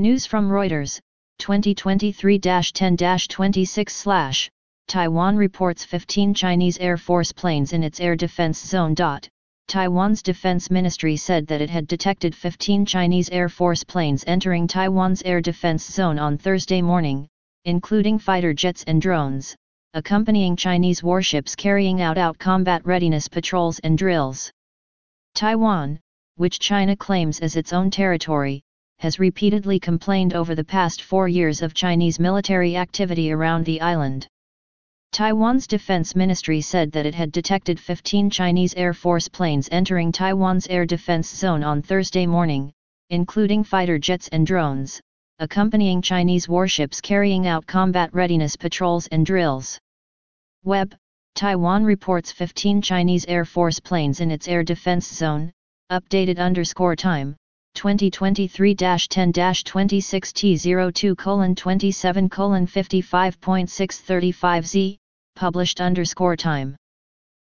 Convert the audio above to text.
News from Reuters, 2023-10-26/, Taiwan reports 15 Chinese Air Force planes in its air defense zone. Taiwan's defense ministry said that it had detected 15 Chinese Air Force planes entering Taiwan's air defense zone on Thursday morning, including fighter jets and drones, accompanying Chinese warships carrying out combat readiness patrols and drills. Taiwan, which China claims as its own territory, has repeatedly complained over the past 4 years of Chinese military activity around the island. Taiwan's defense ministry said that it had detected 15 Chinese Air Force planes entering Taiwan's air defense zone on Thursday morning, including fighter jets and drones, accompanying Chinese warships carrying out combat readiness patrols and drills. Web, Taiwan reports 15 Chinese Air Force planes in its air defense zone, updated _time, 2023-10-26T02:27:55.635Z, published _time.